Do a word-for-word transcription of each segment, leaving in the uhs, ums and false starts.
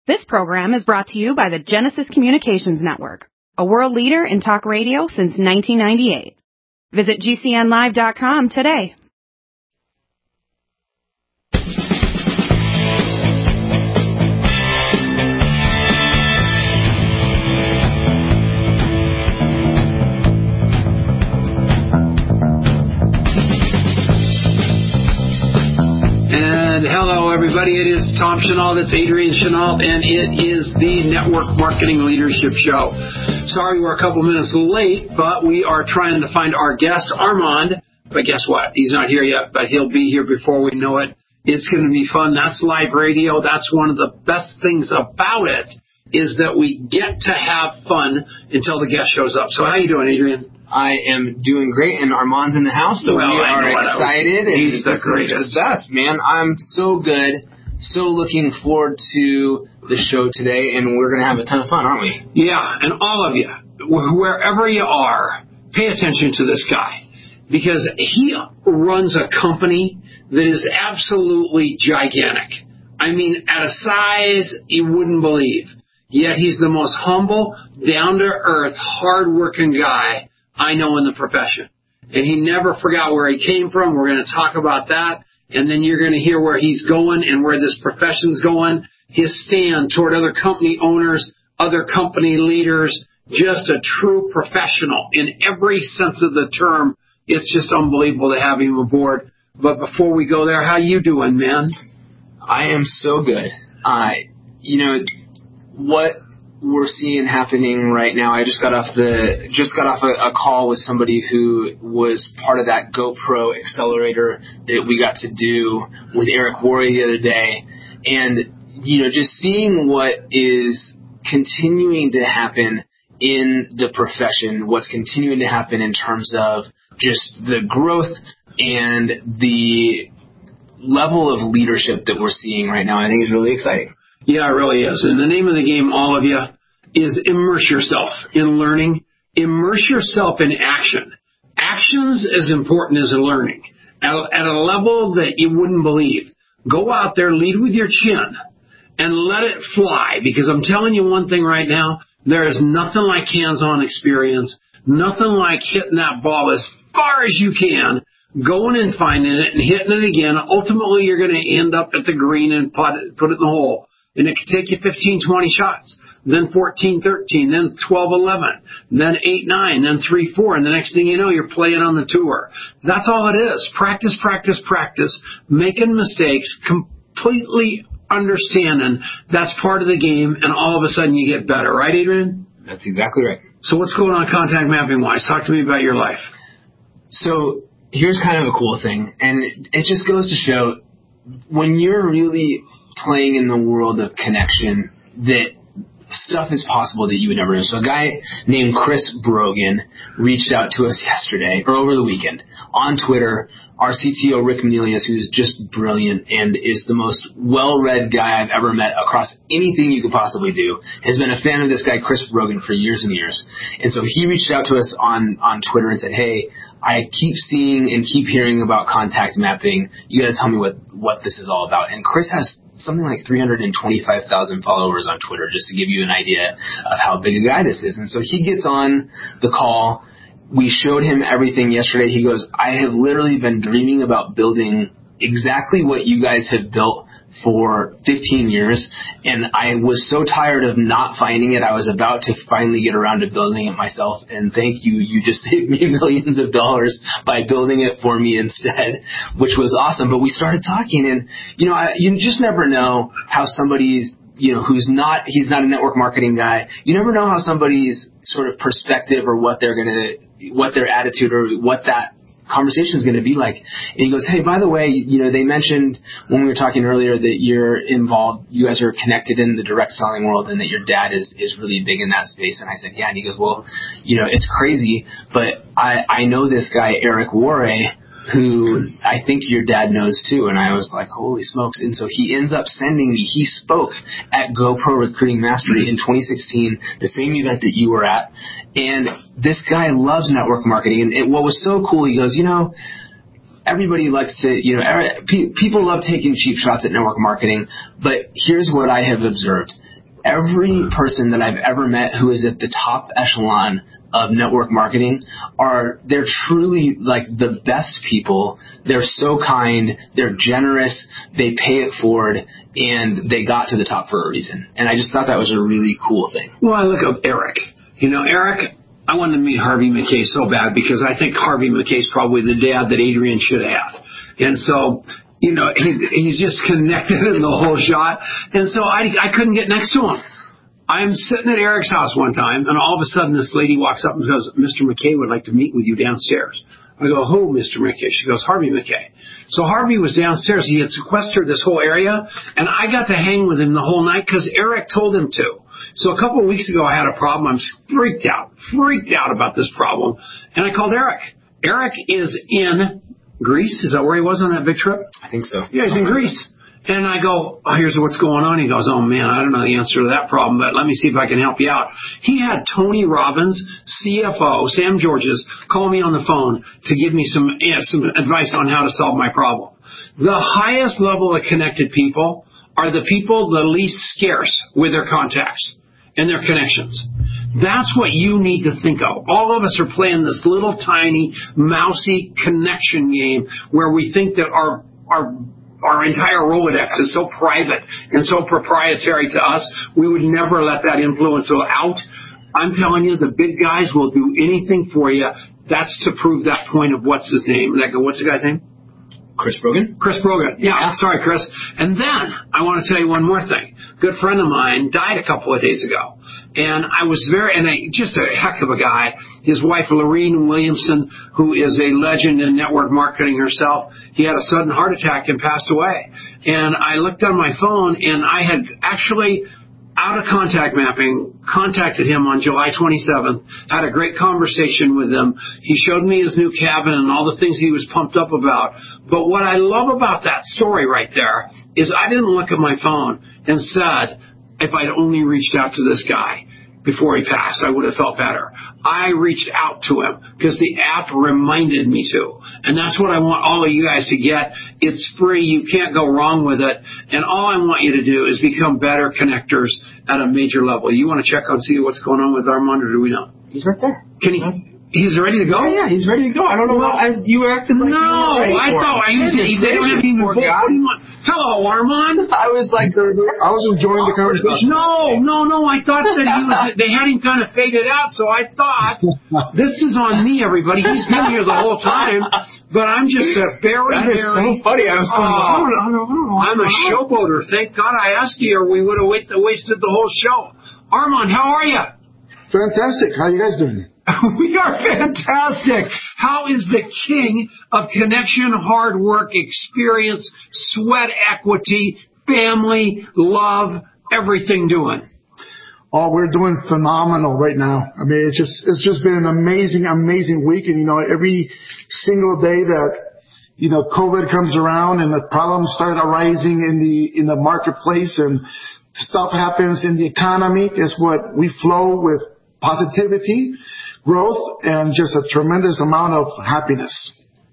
This program is brought to you by the Genesis Communications Network, a world leader in talk radio since nineteen ninety-eight. Visit G C N live dot com today. And hello, everybody. It is Tom Chenault. That's Adrian Chenault, and it is the Network Marketing Leadership Show. Sorry we're a couple minutes late, but we are trying to find our guest, Armand. But guess what? He's not here yet, but he'll be here before we know it. It's going to be fun. That's live radio. That's one of the best things about it, is that we get to have fun until the guest shows up. So how you doing, Adrian? I am doing great, and Armand's in the house, so well, we are excited. And he's the greatest. The best, man. I'm so good. So looking forward to the show today, and we're going to have a ton of fun, aren't we? Yeah, and all of you, wherever you are, pay attention to this guy, because he runs a company that is absolutely gigantic. I mean, at a size you wouldn't believe. Yet he's the most humble, down-to-earth, hard-working guy I know in the profession. And he never forgot where he came from. We're going to talk about that. And then you're going to hear where he's going and where this profession's going. His stand toward other company owners, other company leaders, just a true professional in every sense of the term. It's just unbelievable to have him aboard. But before we go there, how you doing, man? I am so good. Uh, you know, what we're seeing happening right now, I just got off the just got off a, a call with somebody who was part of that GoPro accelerator that we got to do with Eric Worre the other day. And, you know, just seeing what is continuing to happen in the profession, what's continuing to happen in terms of just the growth and the level of leadership that we're seeing right now, I think is really exciting. Yeah, it really is. And the name of the game, all of you, is immerse yourself in learning. Immerse yourself in action. Action's as important as learning at, at a level that you wouldn't believe. Go out there, lead with your chin, and let it fly. Because I'm telling you one thing right now, there is nothing like hands-on experience, nothing like hitting that ball as far as you can, going and finding it and hitting it again. Ultimately, you're going to end up at the green and put it, put it in the hole. And it could take you fifteen, twenty shots, then fourteen, thirteen, then twelve, eleven, then eight, nine, then three, four, and the next thing you know, you're playing on the tour. That's all it is. Practice, practice, practice, making mistakes, completely understanding that's part of the game, and all of a sudden you get better. Right, Adrian? That's exactly right. So what's going on contact mapping-wise? Talk to me about your life. So here's kind of a cool thing, and it just goes to show when you're really playing in the world of connection, that stuff is possible that you would never know. So a guy named Chris Brogan reached out to us yesterday, or over the weekend, on Twitter. Our C T O, Rick Menelius, who's just brilliant and is the most well-read guy I've ever met across anything you could possibly do, has been a fan of this guy, Chris Brogan, for years and years. And so he reached out to us on, on Twitter and said, hey, I keep seeing and keep hearing about contact mapping. You got to tell me what, what this is all about. And Chris has something like three hundred twenty-five thousand followers on Twitter, just to give you an idea of how big a guy this is. And so he gets on the call. We showed him everything yesterday. He goes, I have literally been dreaming about building exactly what you guys have built for fifteen years, and I was so tired of not finding it. I was about to finally get around to building it myself, and thank you. You just saved me millions of dollars by building it for me instead, which was awesome. But we started talking, and, you know, I, you just never know how somebody's, you know, who's not, he's not a network marketing guy. You never know how somebody's sort of perspective or what they're going to, what their attitude or what that conversation is going to be like. And he goes, hey, by the way, you know, they mentioned when we were talking earlier that you're involved, you guys are connected in the direct selling world and that your dad is, is really big in that space. And I said, yeah. And he goes, well, you know, it's crazy, but I, I know this guy, Eric Worre, who I think your dad knows too. And I was like, holy smokes. And so he ends up sending me, he spoke at GoPro Recruiting Mastery in twenty sixteen, the same event that you were at. And this guy loves network marketing. And it, what was so cool, he goes, you know, everybody likes to, you know, pe- people love taking cheap shots at network marketing. But here's what I have observed. every person that I've ever met who is at the top echelon of network marketing are, they're truly like the best people. They're so kind, they're generous, they pay it forward, and they got to the top for a reason. And I just thought that was a really cool thing. Well, I look at Eric. You know, Eric, I wanted to meet Harvey McKay so bad because I think Harvey McKay's probably the dad that Adrian should have. And so, you know, he, he's just connected in the whole shot. And so I, I couldn't get next to him. I'm sitting at Eric's house one time, and all of a sudden this lady walks up and goes, Mister McKay would like to meet with you downstairs. I go, who, Mister McKay? She goes, Harvey McKay. So Harvey was downstairs. He had sequestered this whole area, and I got to hang with him the whole night because Eric told him to. So a couple of weeks ago, I had a problem. I'm freaked out, freaked out about this problem, and I called Eric. Eric is in Greece. Is that where he was on that big trip? I think so. Yeah, he's in Greece. And I go, oh, here's what's going on. He goes, oh, man, I don't know the answer to that problem, but let me see if I can help you out. He had Tony Robbins, C F O, Sam Georges, call me on the phone to give me some, yeah, some advice on how to solve my problem. The highest level of connected people are the people the least scarce with their contacts and their connections. That's what you need to think of. All of us are playing this little tiny, mousy connection game where we think that our our Our entire Rolodex is so private and so proprietary to us, we would never let that influence out. I'm telling you, the big guys will do anything for you. That's to prove that point of what's his name. What's the guy's name? Chris Brogan? Chris Brogan. Yeah, yeah. Sorry, Chris. And then I want to tell you one more thing. A good friend of mine died a couple of days ago. And I was very, and I, just a heck of a guy. His wife, Lorene Williamson, who is a legend in network marketing herself, he had a sudden heart attack and passed away. And I looked on my phone, and I had actually, out of contact mapping, contacted him on July twenty-seventh, had a great conversation with him. He showed me his new cabin and all the things he was pumped up about. But what I love about that story right there is I didn't look at my phone and said, if I'd only reached out to this guy before he passed, I would have felt better. I reached out to him because the app reminded me to. And that's what I want all of you guys to get. It's free. You can't go wrong with it. And all I want you to do is become better connectors at a major level. You want to check on, see what's going on with Armand, or do we know? He's right there. Can he? He's ready to go? Oh, yeah, he's ready to go. I don't know well, why you acted like no, you were ready I for thought I used it. They don't even poor guy. Hello, Armand. I was like, I was enjoying the conversation. No, no, no. I thought that he was. They had him kind of faded out, so I thought this is on me, everybody. He's been here the whole time, but I'm just a very, that is very. so funny. I was going, uh, I don't know, I don't know. I'm a showboater. Thank God I asked you, or we would have wasted the whole show. Armand, how are you? Fantastic. How you guys doing? We are fantastic. How is the king of connection, hard work, experience, sweat equity, family, love, everything doing? Oh, we're doing phenomenal right now. I mean, it's just it's just been an amazing, amazing week. And, you know, every single day that, you know, COVID comes around and the problems start arising in the in the marketplace and stuff happens in the economy, guess what? We flow with positivity, growth, and just a tremendous amount of happiness.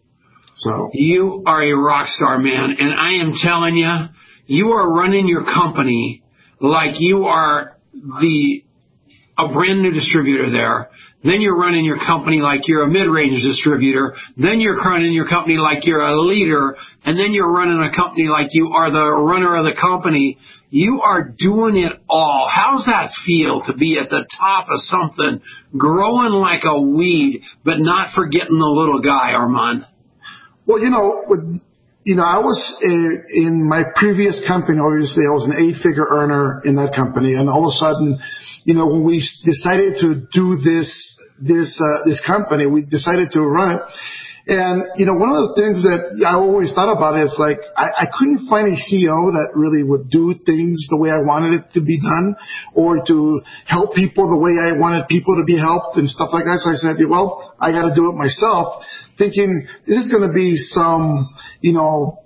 So you are a rock star, man, and I am telling you, you are running your company like you are the a brand new distributor there. Then you're running your company like you're a mid-range distributor. Then you're running your company like you're a leader, and then you're running a company like you are the runner of the company. You are doing it all. How's that feel to be at the top of something, growing like a weed, but not forgetting the little guy, Armand? Well, you know, with, you know, I was uh, in my previous company. Obviously, I was an eight-figure earner in that company, and all of a sudden, you know, when we decided to do this this uh, this company, we decided to run it. And, you know, one of the things that I always thought about is, like, I, I couldn't find a C E O that really would do things the way I wanted it to be done or to help people the way I wanted people to be helped and stuff like that. So I said, well, I got to do it myself, thinking this is going to be some, you know,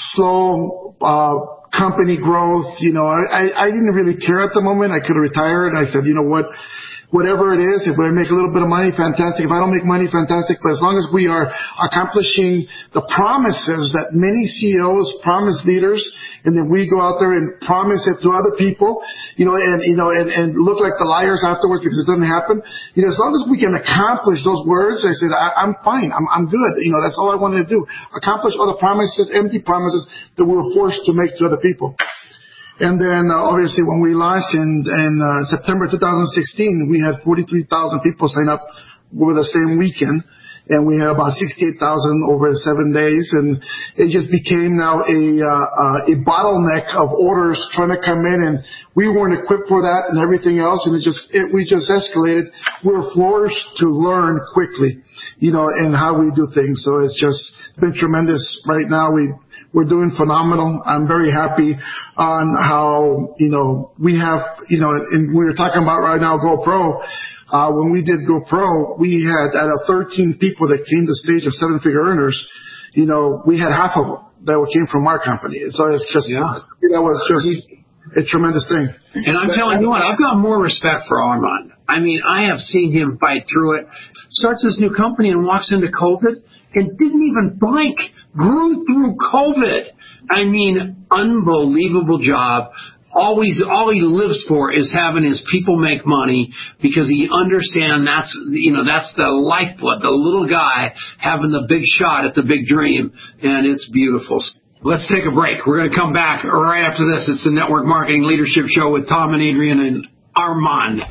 slow uh company growth. You know, I, I didn't really care at the moment. I could have retired. I said, you know what? whatever it is. If we make a little bit of money, fantastic. If I don't make money, fantastic. But as long as we are accomplishing the promises that many C E Os promise leaders, and then we go out there and promise it to other people, you know, and, you know, and, and look like the liars afterwards because it doesn't happen. You know, as long as we can accomplish those words, I said, I, I'm fine. I'm, I'm good. You know, that's all I wanted to do. Accomplish all the promises, empty promises that we were forced to make to other people. And then, uh, obviously, when we launched in, in uh, September two thousand sixteen, we had forty-three thousand people sign up over the same weekend. And we had about sixty-eight thousand over seven days. And it just became now a, uh, a bottleneck of orders trying to come in. And we weren't equipped for that and everything else. And it just, it, we just escalated. We were forced to learn quickly, you know, and how we do things. So it's just been tremendous. Right now, we, We're doing phenomenal. I'm very happy on how, you know, we have, you know, and we were talking about right now GoPro. Uh, when we did GoPro, we had out of thirteen people that came to stage of seven figure earners, you know, we had half of them that came from our company. So it's just, yeah. that was just a tremendous thing. And I'm telling you what, I've got more respect for Armand. I mean, I have seen him fight through it. Starts this new company and walks into COVID and didn't even blink. Grew through COVID. I mean, unbelievable job. Always, all he lives for is having his people make money because he understands that's, you know, that's the lifeblood, the little guy having the big shot at the big dream. And it's beautiful. Let's take a break. We're going to come back right after this. It's the Network Marketing Leadership Show with Tom and Adrian and Armand.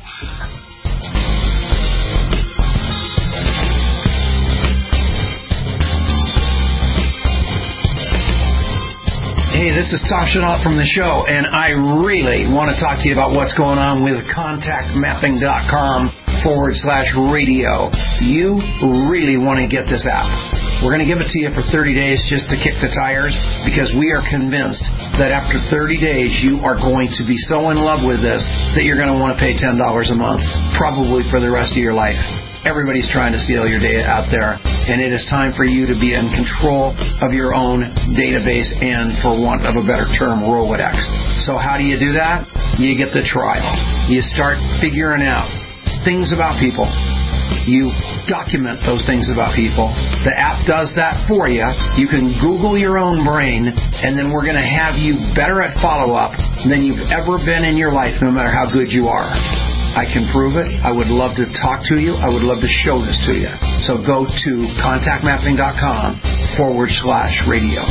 Hey, this is Tom Chenault from the show, and I really want to talk to you about what's going on with contact mapping dot com forward slash radio. You really want to get this app. We're going to give it to you for thirty days just to kick the tires because we are convinced that after thirty days you are going to be so in love with this that you're going to want to pay ten dollars a month, probably for the rest of your life. Everybody's trying to steal your data out there, and it is time for you to be in control of your own database and, for want of a better term, Rolodex. So how do you do that? You get the trial. You start figuring out things about people. You document those things about people. The app does that for you. You can Google your own brain, and then we're going to have you better at follow-up than you've ever been in your life, no matter how good you are. I can prove it. I would love to talk to you. I would love to show this to you. So go to contact mapping dot com forward slash radio.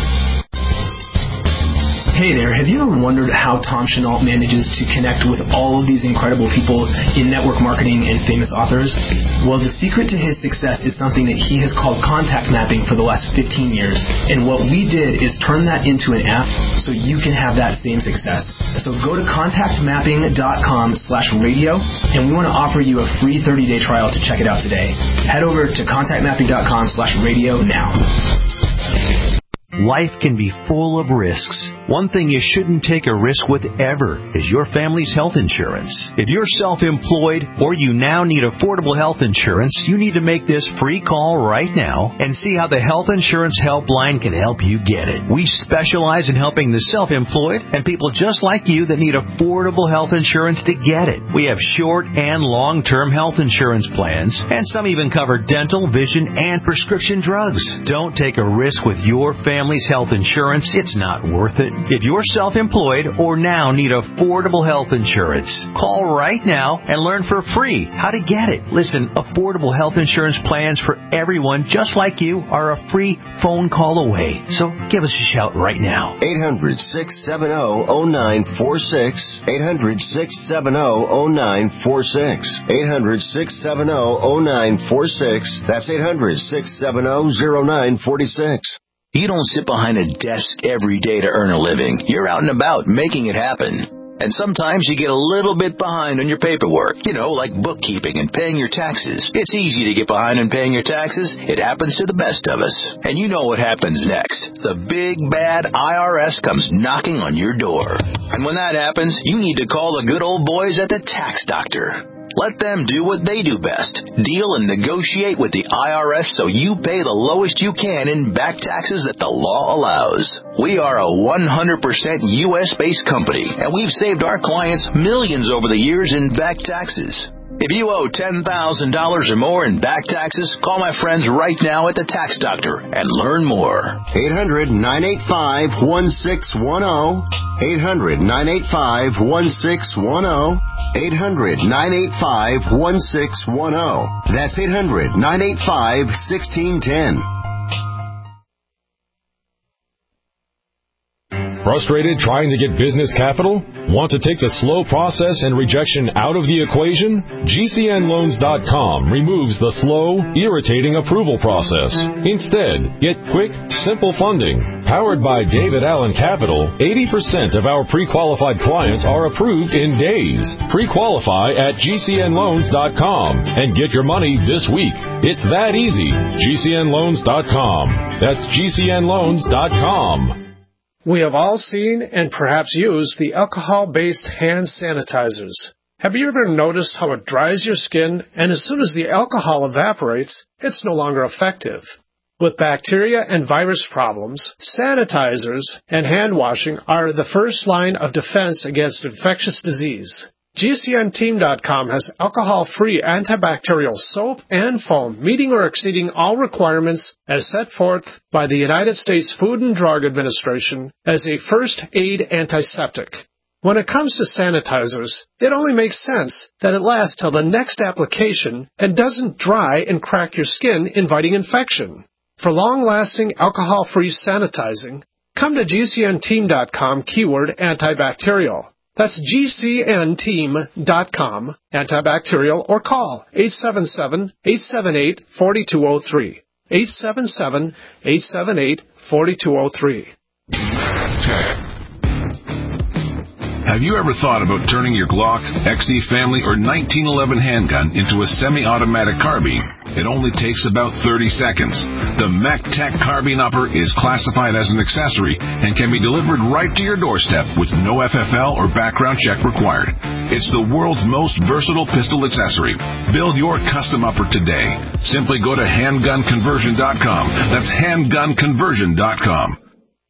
Hey there, have you ever wondered how Tom Chenault manages to connect with all of these incredible people in network marketing and famous authors? Well, the secret to his success is something that he has called contact mapping for the last fifteen years. And what we did is turn that into an app so you can have that same success. So go to contact mapping dot com slash radio, and we want to offer you a free thirty-day trial to check it out today. Head over to contact mapping dot com slash radio now. Life can be full of risks. One thing you shouldn't take a risk with ever is your family's health insurance. If you're self-employed or you now need affordable health insurance, you need to make this free call right now and see how the Health Insurance Helpline can help you get it. We specialize in helping the self-employed and people just like you that need affordable health insurance to get it. We have short and long-term health insurance plans, and some even cover dental, vision, and prescription drugs. Don't take a risk with your family. Family's health insurance, it's not worth it. If you're self-employed or now need affordable health insurance, call right now and learn for free how to get it. Listen, affordable health insurance plans for everyone just like you are a free phone call away. So give us a shout right now. eight hundred, six seven zero, zero nine four six. eight hundred, six seven zero, zero nine four six. eight hundred, six seven zero, zero nine four six. That's eight hundred, six seven zero, zero nine four six. You don't sit behind a desk every day to earn a living. You're out and about making it happen. And sometimes you get a little bit behind on your paperwork, you know, like bookkeeping and paying your taxes. It's easy to get behind on paying your taxes. It happens to the best of us. And you know what happens next. The big, bad I R S comes knocking on your door. And when that happens, you need to call the good old boys at the Tax Doctor. Let them do what they do best. Deal and negotiate with the I R S so you pay the lowest you can in back taxes that the law allows. We are a one hundred percent U S based company, and we've saved our clients millions over the years in back taxes. If you owe ten thousand dollars or more in back taxes, call my friends right now at the Tax Doctor and learn more. eight hundred, nine eight five, one six one zero. eight hundred, nine eight five, one six one zero. eight hundred, nine eight five, one six one zero. That's eight hundred, nine eight five, one six one zero. Frustrated trying to get business capital? Want to take the slow process and rejection out of the equation? G C N loans dot com removes the slow, irritating approval process. Instead, get quick, simple funding. Powered by David Allen Capital, eighty percent of our pre-qualified clients are approved in days. Pre-qualify at G C N loans dot com and get your money this week. It's that easy. G C N loans dot com. That's G C N loans dot com. We have all seen and perhaps used the alcohol-based hand sanitizers. Have you ever noticed how it dries your skin, and as soon as the alcohol evaporates, it's no longer effective? With bacteria and virus problems, sanitizers and hand washing are the first line of defense against infectious disease. G C N team dot com has alcohol-free antibacterial soap and foam meeting or exceeding all requirements as set forth by the United States Food and Drug Administration as a first aid antiseptic. When it comes to sanitizers, it only makes sense that it lasts till the next application and doesn't dry and crack your skin, inviting infection. For long-lasting alcohol-free sanitizing, come to G C N team dot com keyword antibacterial. That's G C N team dot com, antibacterial, or call eight seven seven, eight seven eight, four two zero three. eight seven seven, eight seven eight, four two zero three. Have you ever thought about turning your Glock, X D Family, or nineteen eleven handgun into a semi-automatic carbine? It only takes about thirty seconds. The MacTech Carbine Upper is classified as an accessory and can be delivered right to your doorstep with no F F L or background check required. It's the world's most versatile pistol accessory. Build your custom upper today. Simply go to handgun conversion dot com. That's handgun conversion dot com.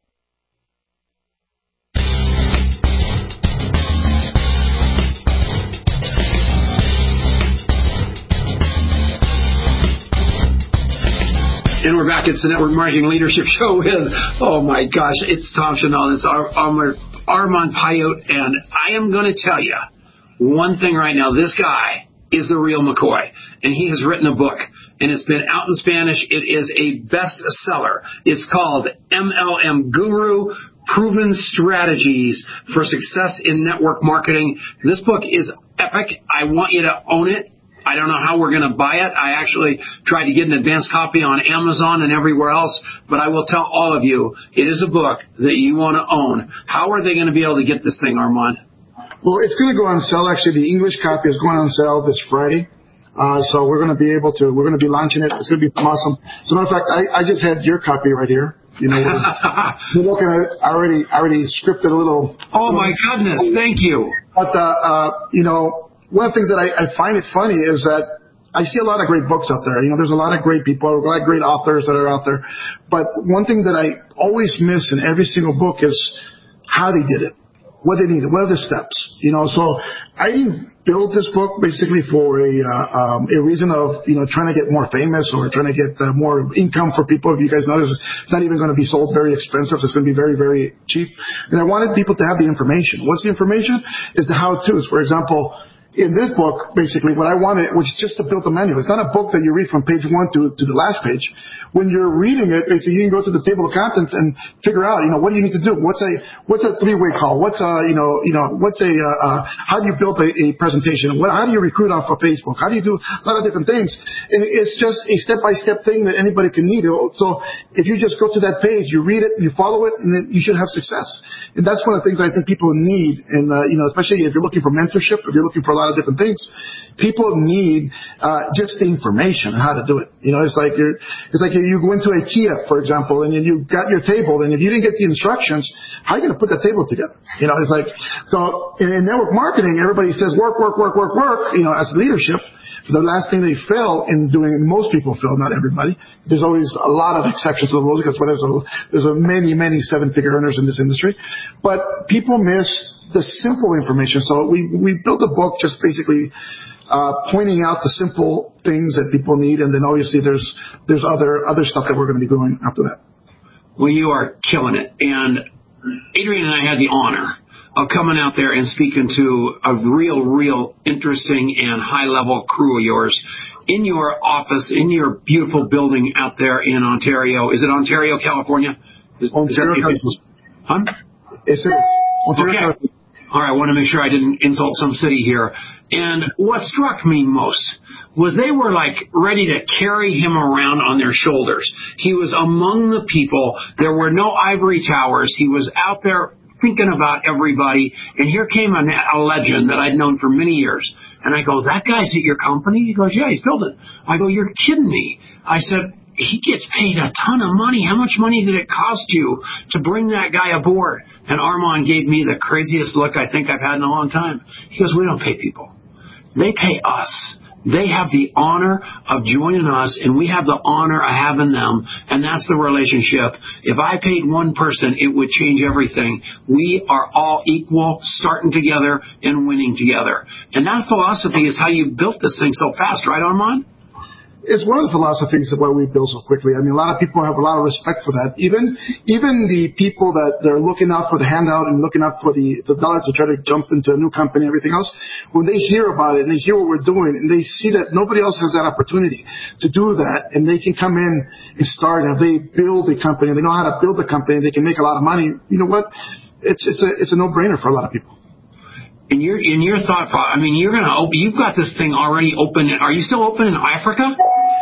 And we're back. It's the Network Marketing Leadership Show with, oh my gosh, it's Tom Chanel, it's Ar- Ar- Armand Payot, and I am going to tell you one thing right now. This guy is the real McCoy, and he has written a book, and it's been out in Spanish. It is a bestseller. It's called M L M Guru, Proven Strategies for Success in Network Marketing. This book is epic. I want you to own it. I don't know how we're going to buy it. I actually tried to get an advanced copy on Amazon and everywhere else, but I will tell all of you, it is a book that you want to own. How are they going to be able to get this thing, Armand? Well, it's going to go on sale. Actually, the English copy is going on sale this Friday. Uh, so we're going to be able to, we're going to be launching it. It's going to be awesome. As a matter of fact, I, I just had your copy right here. You know, we're looking at it. I already, I already scripted a little. Oh my goodness. Thank you. But, uh, uh, you know, one of the things that I, I find it funny is that I see a lot of great books out there. You know, there's a lot of great people, a lot of great authors that are out there. But one thing that I always miss in every single book is how they did it, what they needed, what are the steps. You know, so I didn't build this book basically for a uh, um, a reason of, you know, trying to get more famous or trying to get uh, more income for people. If you guys notice, it's not even going to be sold very expensive. It's going to be very, very cheap. And I wanted people to have the information. What's the information? Is the how-tos. For example, in this book, basically, what I wanted was just to build a manual. It's not a book that you read from page one to, to the last page. When you're reading it, basically, you can go to the table of contents and figure out, you know, what do you need to do? What's a what's a three-way call? What's a you know you know what's a uh, uh, how do you build a, a presentation? What how do you recruit off of Facebook? How do you do a lot of different things? And it's just a step-by-step thing that anybody can need. So if you just go to that page, you read it, you follow it, and then you should have success. And that's one of the things I think people need. And uh, you know, especially if you're looking for mentorship, if you're looking for a lot of different things, people need uh, just the information on how to do it. You know, it's like you're, it's like you go into IKEA, for example, and you got your table, and if you didn't get the instructions, how are you going to put that table together? You know, it's like, so in, in network marketing, everybody says work, work, work, work, work, you know, as leadership. The last thing they fail in doing, most people fail, not everybody. There's always a lot of exceptions to the rules because there's a, there's a many, many seven-figure earners in this industry. But people miss the simple information. So we, we built a book just basically uh, pointing out the simple things that people need, and then obviously there's there's other other stuff that we're going to be doing after that. Well, you are killing it. And Adrian and I had the honor of coming out there and speaking to a real, real interesting and high-level crew of yours in your office, in your beautiful building out there in Ontario. Is it Ontario, California? Is, Ontario, is that, California. Huh? Yes, it is. Ontario, okay. California. All right, I want to make sure I didn't insult some city here. And what struck me most was they were like ready to carry him around on their shoulders. He was among the people. There were no ivory towers. He was out there thinking about everybody. And here came a, a legend that I'd known for many years. And I go, that guy's at your company? He goes, yeah, he's building. I go, you're kidding me. I said, he gets paid a ton of money. How much money did it cost you to bring that guy aboard? And Armand gave me the craziest look I think I've had in a long time. He goes, we don't pay people. They pay us. They have the honor of joining us, and we have the honor of having them, and that's the relationship. If I paid one person, it would change everything. We are all equal, starting together and winning together. And that philosophy is how you built this thing so fast, right, Armand? It's one of the philosophies of why we build so quickly. I mean, a lot of people have a lot of respect for that. Even even the people that they're looking out for the handout and looking out for the, the dollar to try to jump into a new company and everything else, when they hear about it and they hear what we're doing and they see that nobody else has that opportunity to do that, and they can come in and start, and if they build a company, and they know how to build a company, and they can make a lot of money, you know what? It's, it's, a, it's a no-brainer for a lot of people. In your in your thought process, I mean, you're gonna open. You've got this thing already open. Are you still open in Africa?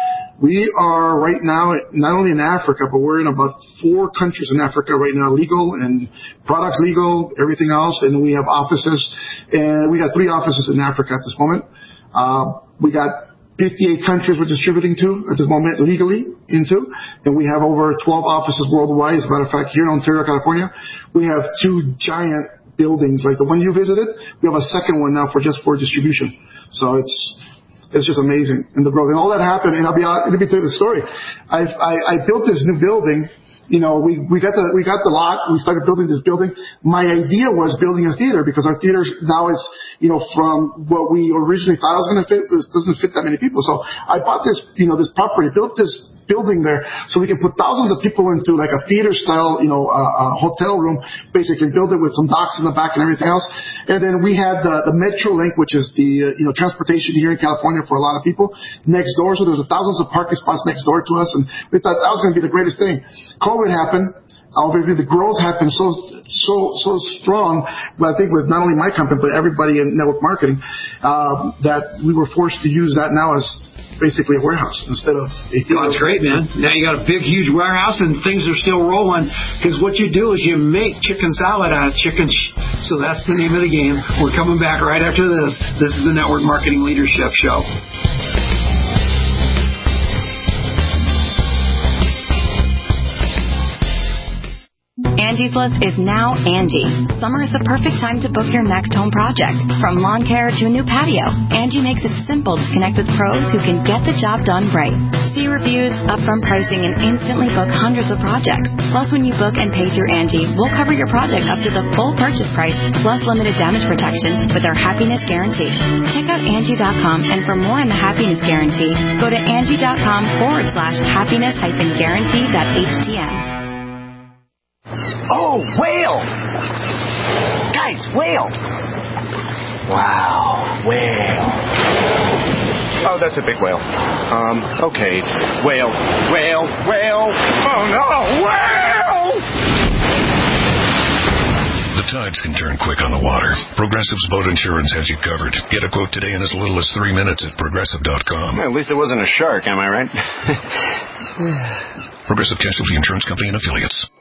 We are right now not only in Africa, but we're in about four countries in Africa right now, legal and products legal, everything else, and we have offices. And we got three offices in Africa at this moment. Uh, we got fifty-eight countries we're distributing to at this moment legally into, and we have over twelve offices worldwide. As a matter of fact, here in Ontario, California, we have two giant buildings like the one you visited. We have a second one now for just for distribution. So it's it's just amazing, and the growth and all that happened. And I'll be let me tell you the story. I I, I built this new building. You know, we, we got the, we got the lot, we started building this building. My idea was building a theater because our theater now is, you know, from what we originally thought it was going to fit, it doesn't fit that many people. So I bought this, you know, this property, built this building there so we can put thousands of people into like a theater style, you know, uh, uh, hotel room, basically build it with some docks in the back and everything else. And then we had the, the Metrolink, which is the, uh, you know, transportation here in California for a lot of people next door. So there's thousands of parking spots next door to us, and we thought that was going to be the greatest thing. COVID happened. Obviously, the growth happened so so so strong. But I think with not only my company but everybody in network marketing, uh, that we were forced to use that now as basically a warehouse instead of a theater. That's great, man. Now you got a big, huge warehouse, and things are still rolling. Because what you do is you make chicken salad out of chicken. Sh- so that's the name of the game. We're coming back right after this. This is the Network Marketing Leadership Show. Angie's List is now Angie. Summer is the perfect time to book your next home project. From lawn care to a new patio, Angie makes it simple to connect with pros who can get the job done right. See reviews, upfront pricing, and instantly book hundreds of projects. Plus, when you book and pay through Angie, we'll cover your project up to the full purchase price, plus limited damage protection with our Happiness Guarantee. Check out Angie dot com, and for more on the Happiness Guarantee, go to Angie.com forward slash happiness hyphen guarantee dot htm. Oh, whale! Guys, whale! Wow, whale. Oh, that's a big whale. Um, okay. Whale, whale, whale! Oh no, whale! The tides can turn quick on the water. Progressive's boat insurance has you covered. Get a quote today in as little as three minutes at progressive dot com. Well, at least it wasn't a shark, am I right? Progressive Casualty Insurance Company and Affiliates.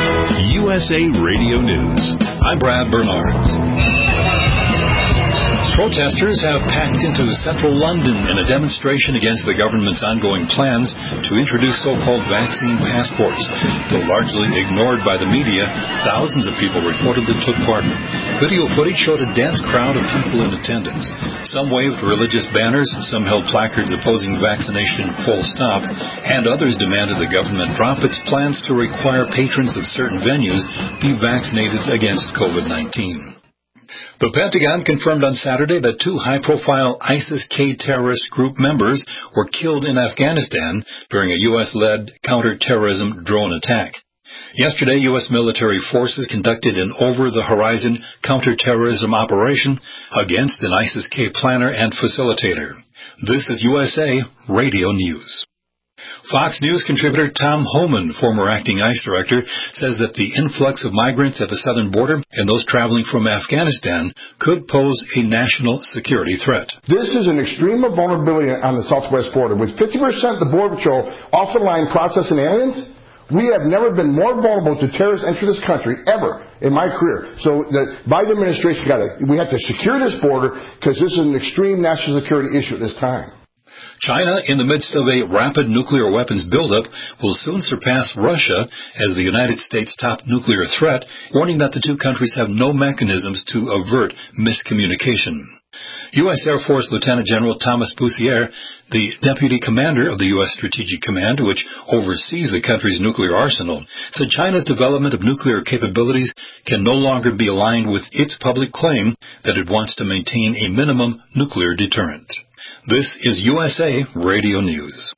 U S A Radio News. I'm Brad Bernards. Protesters have packed into central London in a demonstration against the government's ongoing plans to introduce so-called vaccine passports. Though largely ignored by the media, thousands of people reportedly took part. Video footage showed a dense crowd of people in attendance. Some waved religious banners, some held placards opposing vaccination full stop, and others demanded the government drop its plans to require patrons of certain venues be vaccinated against COVID nineteen. The Pentagon confirmed on Saturday that two high-profile ISIS-K terrorist group members were killed in Afghanistan during a U S-led counterterrorism drone attack. Yesterday, U S military forces conducted an over-the-horizon counterterrorism operation against an ISIS-K planner and facilitator. This is U S A Radio News. Fox News contributor Tom Homan, former acting ICE director, says that the influx of migrants at the southern border and those traveling from Afghanistan could pose a national security threat. This is an extreme of vulnerability on the southwest border. With fifty percent of the Border Patrol off the line processing aliens, we have never been more vulnerable to terrorists enter this country ever in my career. So the Biden administration got to, we have to secure this border because this is an extreme national security issue at this time. China, in the midst of a rapid nuclear weapons buildup, will soon surpass Russia as the United States' top nuclear threat, warning that the two countries have no mechanisms to avert miscommunication. U S Air Force Lieutenant General Thomas Boussier, the deputy commander of the U S Strategic Command, which oversees the country's nuclear arsenal, said China's development of nuclear capabilities can no longer be aligned with its public claim that it wants to maintain a minimum nuclear deterrent. This is U S A Radio News.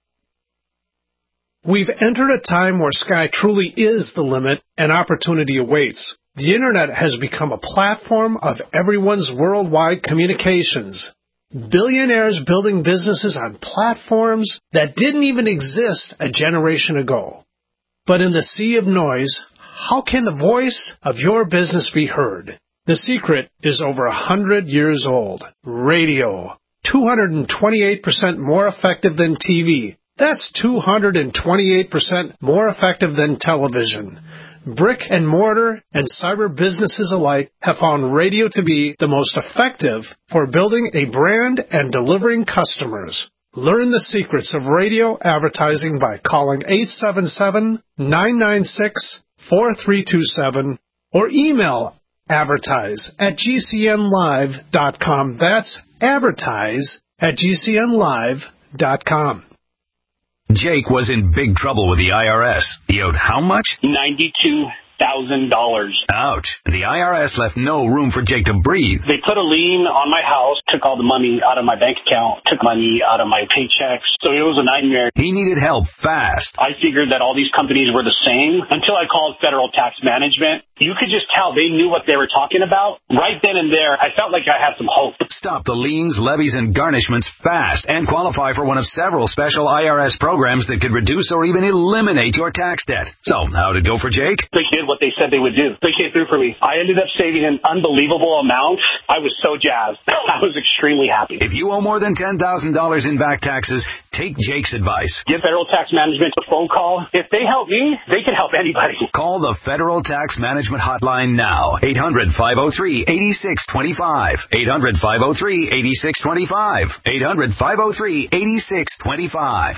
We've entered a time where sky truly is the limit and opportunity awaits. The Internet has become a platform of everyone's worldwide communications. Billionaires building businesses on platforms that didn't even exist a generation ago. But in the sea of noise, how can the voice of your business be heard? The secret is over a hundred years old. Radio. two hundred twenty-eight percent more effective than T V. That's two hundred twenty-eight percent more effective than television. Brick and mortar and cyber businesses alike have found radio to be the most effective for building a brand and delivering customers. Learn the secrets of radio advertising by calling eight seven seven, nine nine six, four three two seven or email advertise at g c n live dot com. That's advertise at g c n live dot com. Jake was in big trouble with the I R S. He owed how much? ninety-two thousand dollars. Ouch. The I R S left no room for Jake to breathe. They put a lien on my house, took all the money out of my bank account, took money out of my paychecks. So it was a nightmare. He needed help fast. I figured that all these companies were the same until I called Federal Tax Management. You could just tell they knew what they were talking about. Right then and there, I felt like I had some hope. Stop the liens, levies, and garnishments fast and qualify for one of several special I R S programs that could reduce or even eliminate your tax debt. So, how'd it go for Jake? They did what they said they would do. They came through for me. I ended up saving an unbelievable amount. I was so jazzed. I was extremely happy. If you owe more than ten thousand dollars in back taxes, take Jake's advice. Give Federal Tax Management a phone call. If they help me, they can help anybody. Call the Federal Tax Management Hotline now. eight hundred, five oh three, eight six two five. eight hundred, five oh three, eight six two five. eight hundred, five oh three, eight six two five.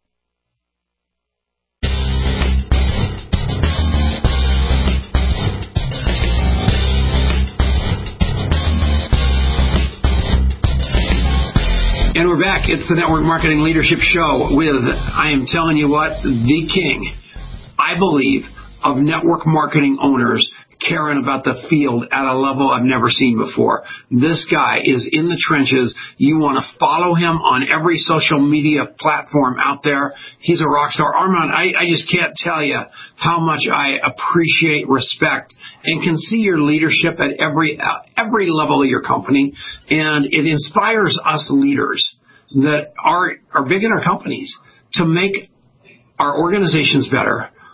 And we're back. It's the Network Marketing Leadership Show with, I am telling you what, the king, I believe, of network marketing owners caring about the field at a level I've never seen before. This guy is in the trenches. You want to follow him on every social media platform out there. He's a rock star. Armand, I, I just can't tell you how much I appreciate, respect, and can see your leadership at every uh, every level of your company. And it inspires us leaders that are, are big in our companies to make our organizations better,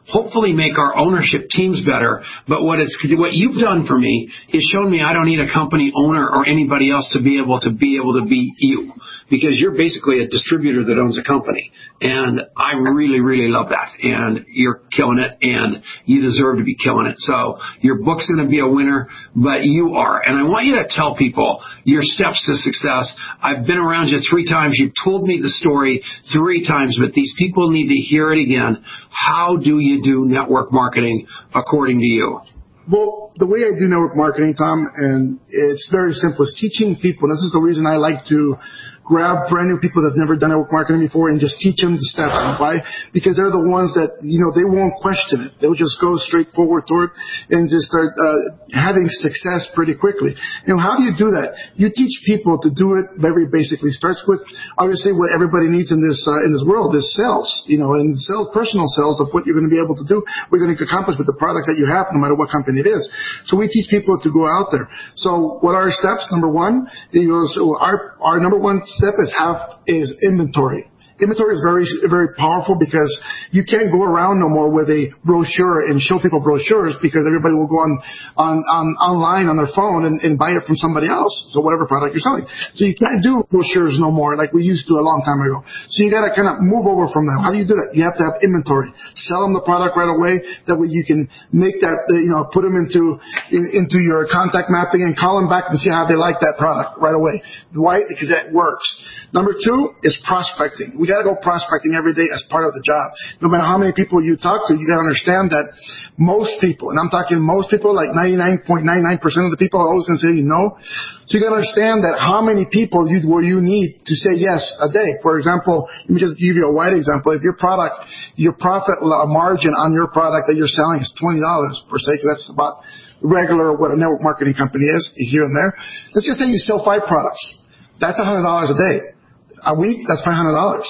hopefully make our ownership teams better. But what it's what you've done for me is shown me I don't need a company owner or anybody else to be able to be able to be you, because you're basically a distributor that owns a company. And I really, really love that. And you're killing it, and you deserve to be killing it. So your book's going to be a winner, but you are. And I want you to tell people your steps to success. I've been around you three times. You've told me the story three times, but these people need to hear it again. How do you do network marketing according to you? Well, the way I do network marketing, Tom, and it's very simple, is teaching people. This is the reason I like to grab brand new people that have never done network marketing before and just teach them the steps. And why? Because they're the ones that, you know, they won't question it. They'll just go straight forward toward and just start uh, having success pretty quickly. You know, how do you do that? You teach people to do it very basically. Starts with, obviously, what everybody needs in this uh, in this world is sales. You know, and sales, personal sales of what you're going to be able to do, what you're going to accomplish with the products that you have, no matter what company it is. So we teach people to go out there. So what are our steps? Number one, you know, so our our number one step is have is inventory. Inventory is very, very powerful because you can't go around no more with a brochure and show people brochures, because everybody will go on, on, on online on their phone and, and buy it from somebody else. So whatever product you're selling. So you can't do brochures no more like we used to a long time ago. So you got to kind of move over from that. How do you do that? You have to have inventory. Sell them the product right away. That way you can make that, you know, put them into, in, into your contact mapping and call them back to see how they like that product right away. Why? Because that works. Number two is prospecting. We got to go prospecting every day as part of the job. No matter how many people you talk to, you got to understand that most people, and I'm talking most people, like ninety-nine point nine nine percent of the people are always going to say no. So you got to understand that how many people you where you need to say yes a day. For example, let me just give you a wide example. If your product, your profit margin on your product that you're selling is twenty dollars per se, that's about regular what a network marketing company is here and there. Let's just say you sell five products. That's one hundred dollars a day. A week, that's five hundred dollars.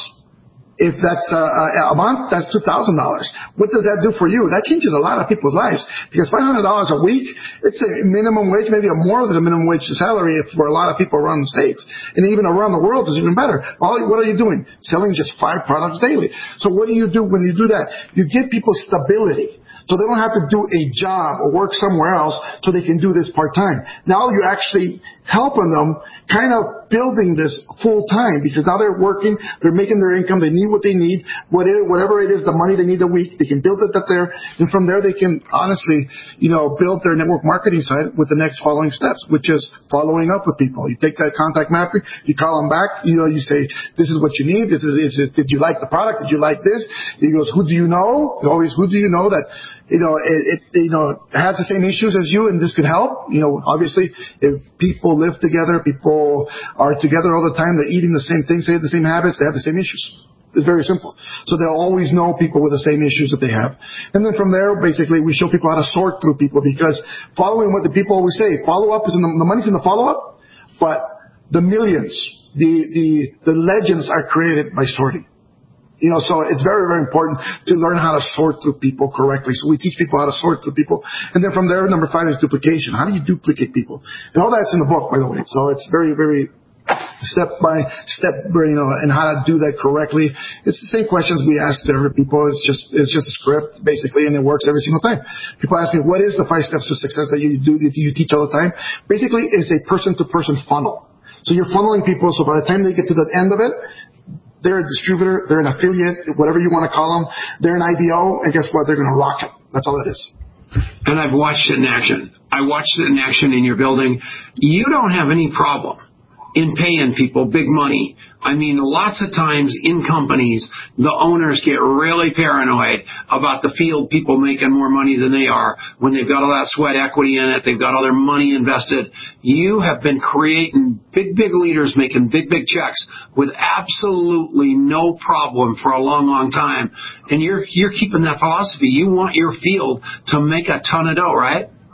If that's uh, a month, that's two thousand dollars. What does that do for you? That changes a lot of people's lives, because five hundred dollars a week, it's a minimum wage, maybe a more than a minimum wage salary for a lot of people around the States. And even around the world is even better. All, what are you doing? Selling just five products daily. So what do you do when you do that? You give people stability. So they don't have to do a job or work somewhere else so they can do this part-time. Now you're actually helping them kind of building this full-time, because now they're working, they're making their income, they need what they need, whatever it is, the money they need a week, they can build it up there, and from there they can honestly, you know, build their network marketing site with the next following steps, which is following up with people. You take that contact mapping, you call them back, you know, you say, this is what you need, this is, is, is did you like the product, did you like this? He goes, who do you know? Always, who do you know that, you know, it, it, you know, has the same issues as you and this could help? You know, obviously, if people live together, people are together all the time, they're eating the same things, they have the same habits, they have the same issues. It's very simple. So they'll always know people with the same issues that they have. And then from there, basically, we show people how to sort through people, because following what the people always say, follow-up is in the, the money's in the follow-up, but the millions, the, the, the legends are created by sorting. You know, so it's very, very important to learn how to sort through people correctly. So we teach people how to sort through people. And then from there, number five is duplication. How do you duplicate people? And all that's in the book, by the way. So it's very, very step by step, you know, and how to do that correctly. It's the same questions we ask to every people. It's just, it's just a script, basically, and it works every single time. People ask me, what is the five steps to success that you do, that you teach all the time? Basically, it's a person-to-person funnel. So you're funneling people, so by the time they get to the end of it, they're a distributor, they're an affiliate, whatever you want to call them. They're an I B O, and guess what? They're going to rock it. That's all it is. And I've watched it in action. I watched it in action in your building. You don't have any problem in paying people big money. I mean, lots of times in companies, the owners get really paranoid about the field people making more money than they are when they've got all that sweat equity in it. They've got all their money invested. You have been creating big, big leaders making big, big checks with absolutely no problem for a long, long time. And you're, you're keeping that philosophy. You want your field to make a ton of dough, right?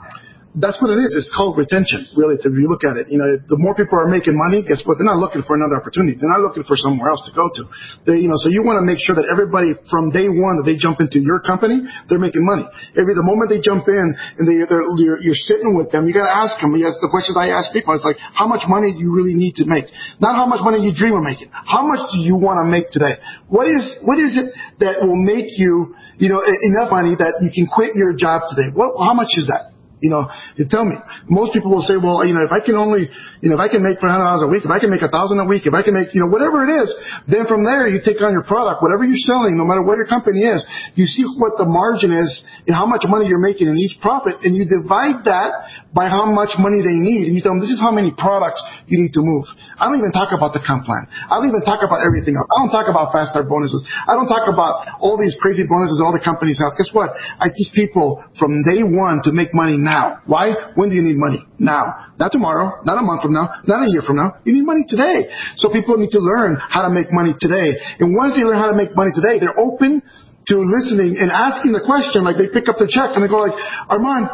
that's what it is. It's called retention, really, if you look at it. You know, the more people are making money, guess what? They're not looking for another opportunity. They're not looking for somewhere else to go to. They, you know, so you want to make sure that everybody from day one that they jump into your company, they're making money. Every the moment they jump in and they, they're, you're, you're sitting with them, you got to ask them. Yes, the questions I ask people, it's like, how much money do you really need to make? Not how much money you dream of making. How much do you want to make today? What is what is it that will make you, you know, enough money that you can quit your job today? What? How much is that? You know, you tell me. Most people will say, well, you know, if I can only, you know, if I can make four hundred dollars a week, if I can make one thousand dollars a week, if I can make, you know, whatever it is, then from there you take on your product, whatever you're selling, no matter what your company is, you see what the margin is and how much money you're making in each profit, and you divide that by how much money they need, and you tell them this is how many products you need to move. I don't even talk about the comp plan. I don't even talk about everything else. I don't talk about fast start bonuses. I don't talk about all these crazy bonuses all the companies have. Guess what? I teach people from day one to make money now. Why? When do you need money? Now. Not tomorrow, not a month from now, not a year from now. You need money today. So people need to learn how to make money today. And once they learn how to make money today, they're open to listening and asking the question, like they pick up the check and they go like, Armand,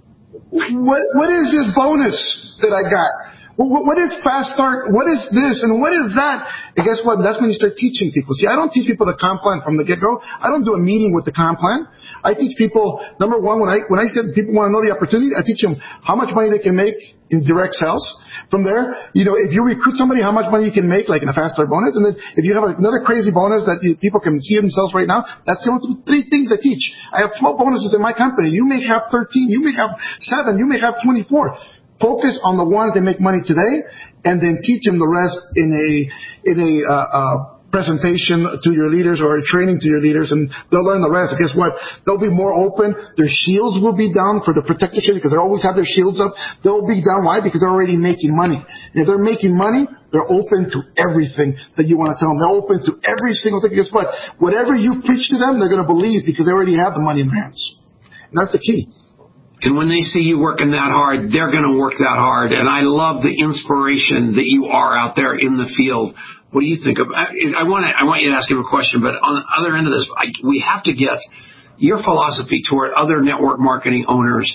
what, what is this bonus that I got? What, what is fast start? What is this? And what is that? And guess what? That's when you start teaching people. See, I don't teach people the comp plan from the get-go. I don't do a meeting with the comp plan. I teach people, number one, when I when I said people want to know the opportunity, I teach them how much money they can make in direct sales. From there, you know, if you recruit somebody, how much money you can make, like in a fast start bonus. And then if you have another crazy bonus that you, people can see themselves right now, that's the only three things I teach. I have twelve bonuses in my company. You may have thirteen. You may have seven. You may have twenty-four. Focus on the ones that make money today, and then teach them the rest in a in a uh, uh, presentation to your leaders or a training to your leaders, and they'll learn the rest. And guess what? They'll be more open. Their shields will be down for the protective shield because they always have their shields up. They'll be down. Why? Because they're already making money. And if they're making money, they're open to everything that you want to tell them. They're open to every single thing. Guess what? Whatever you preach to them, they're going to believe because they already have the money in their hands. And that's the key. And when they see you working that hard, they're going to work that hard. And I love the inspiration that you are out there in the field. What do you think of? I, I want to. I want you to ask him a question, but on the other end of this, I, we have to get your philosophy toward other network marketing owners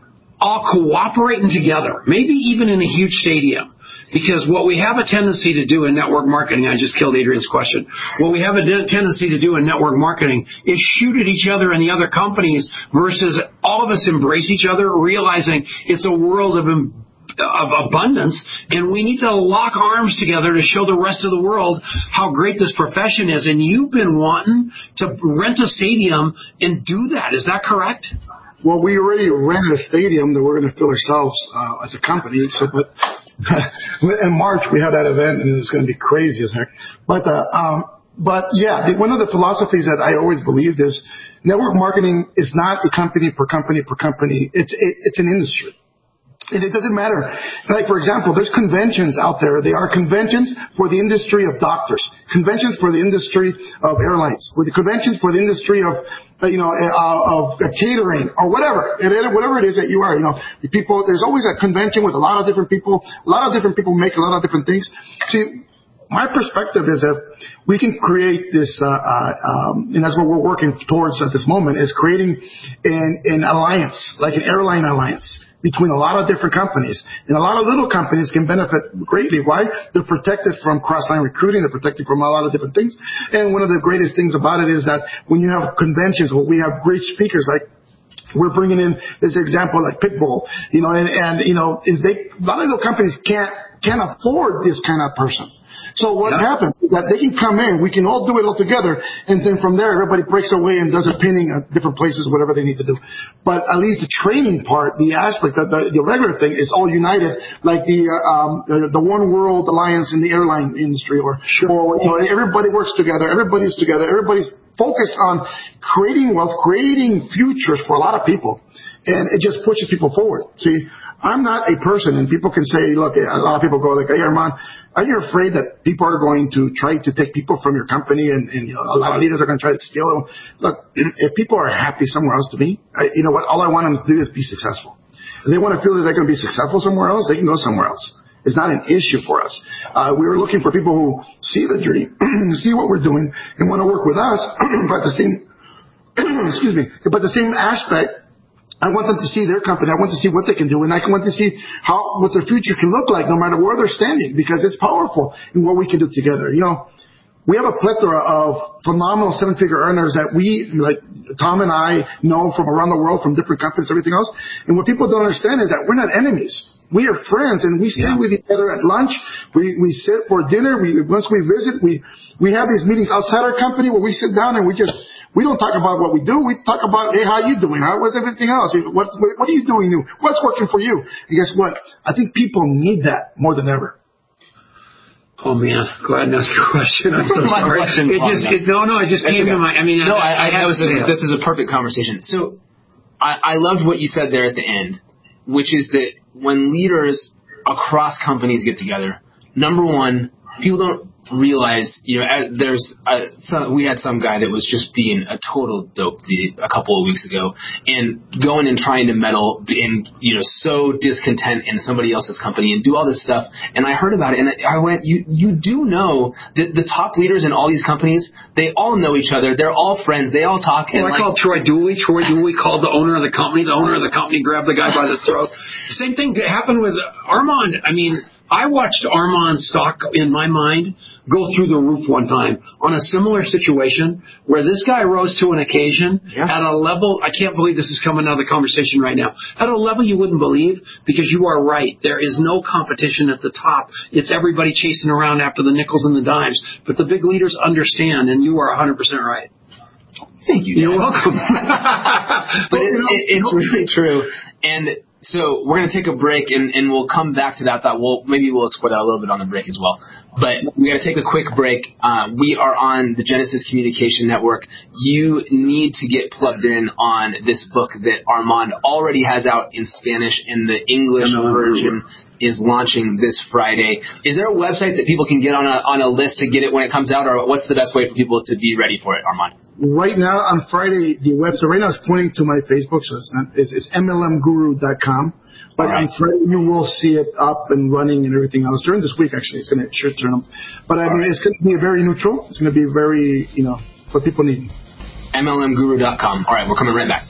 all cooperating together, maybe even in a huge stadium. Because what we have a tendency to do in network marketing, I just killed Adrian's question. What we have a tendency to do in network marketing is shoot at each other and the other companies versus all of us embrace each other, realizing it's a world of of abundance, and we need to lock arms together to show the rest of the world how great this profession is. And you've been wanting to rent a stadium and do that. Is that correct? Well, we already rented a stadium that we're going to fill ourselves uh, as a company. So, but in March we had that event, and it's going to be crazy as heck. But uh, um, but yeah, the, one of the philosophies that I always believed is network marketing is not a company per company per company. It's it, it's an industry. And it doesn't matter. Like, for example, there's conventions out there. They are conventions for the industry of doctors, conventions for the industry of airlines, with the conventions for the industry of, uh, you know, uh, of uh, catering or whatever, it, whatever it is that you are. You know, people. There's always a convention with a lot of different people. A lot of different people make a lot of different things. See, my perspective is that we can create this, uh, uh, um, and that's what we're working towards at this moment, is creating an, an alliance, like an airline alliance, between a lot of different companies. And a lot of little companies can benefit greatly. Why? They're protected from cross-line recruiting. They're protected from a lot of different things. And one of the greatest things about it is that when you have conventions where we have great speakers, like we're bringing in this example like Pitbull, you know, and, and you know, is they, a lot of little companies can't, can't afford this kind of person. So what yeah. happens is that they can come in, we can all do it all together, and then from there everybody breaks away and does a pinning at different places, whatever they need to do. But at least the training part, the aspect, the, the, the regular thing is all united, like the uh, um, the, the One World Alliance in the airline industry, or, sure. or you know, everybody works together, everybody's together, everybody's focused on creating wealth, creating futures for a lot of people, and it just pushes people forward. See, I'm not a person, and people can say, look, a lot of people go like, hey, Armand, are you afraid that people are going to try to take people from your company, and, and you know, a lot of leaders are going to try to steal them? Look, if people are happy somewhere else to be, I, you know what, all I want them to do is be successful. If they want to feel that they're going to be successful somewhere else, they can go somewhere else. It's not an issue for us. Uh, we were looking for people who see the dream, see what we're doing, and want to work with us, but the same, excuse me, but the same aspect I want them to see their company. I want to see what they can do, and I want to see how what their future can look like, no matter where they're standing, because it's powerful in what we can do together. You know, we have a plethora of phenomenal seven-figure earners that we, like Tom and I, know from around the world, from different companies, everything else. And what people don't understand is that we're not enemies. We are friends, and we sit yeah. with each other at lunch. We we sit for dinner. We once we visit, we we have these meetings outside our company where we sit down and we just. We don't talk about what we do. We talk about, hey, how you doing? How was everything else? What, what are you doing new? What's working for you? And guess what? I think people need that more than ever. Oh man, go ahead and ask your question. I'm so my sorry. Question, it just, it, no, no, it just That's came okay. to my, I mean, no, I, I, I was a, this is a perfect conversation. So I, I loved what you said there at the end, which is that when leaders across companies get together, number one, people don't realize, you know, there's a, some, we had some guy that was just being a total dope the, a couple of weeks ago, and going and trying to meddle and, you know, sow discontent in somebody else's company and do all this stuff. And I heard about it, and I went, you you do know that the top leaders in all these companies, they all know each other. They're all friends. They all talk. Well, and I like, called Troy Dooley. Troy Dooley called the owner of the company. The owner of the company grabbed the guy by the throat. Same thing happened with Armand. I mean, I watched Armand stock, in my mind, go through the roof one time on a similar situation where this guy rose to an occasion yeah. at a level, I can't believe this is coming out of the conversation right now, at a level you wouldn't believe, because you are right. There is no competition at the top. It's everybody chasing around after the nickels and the dimes. But the big leaders understand, and you are one hundred percent right. Thank you. You're welcome. But it, it, it's really true. And so we're going to take a break, and, and we'll come back to that thought. We'll, maybe we'll explore that a little bit on the break as well. But we got to take a quick break. Uh, we are on the Genesis Communication Network. You need to get plugged in on this book that Armand already has out in Spanish, and the English version is launching this Friday. Is there a website that people can get on a on a list to get it when it comes out, or what's the best way for people to be ready for it, Armand? Right now, on Friday, the website, right now it's pointing to my Facebook, so it's not, it's, it's M L M guru dot com. But right. on Friday, you will see it up and running and everything else. During this week, actually, it's going to should turn up. But I mean, right. it's going to be very neutral. It's going to be very, you know, what people need. M L M guru dot com. All right, we're coming right back.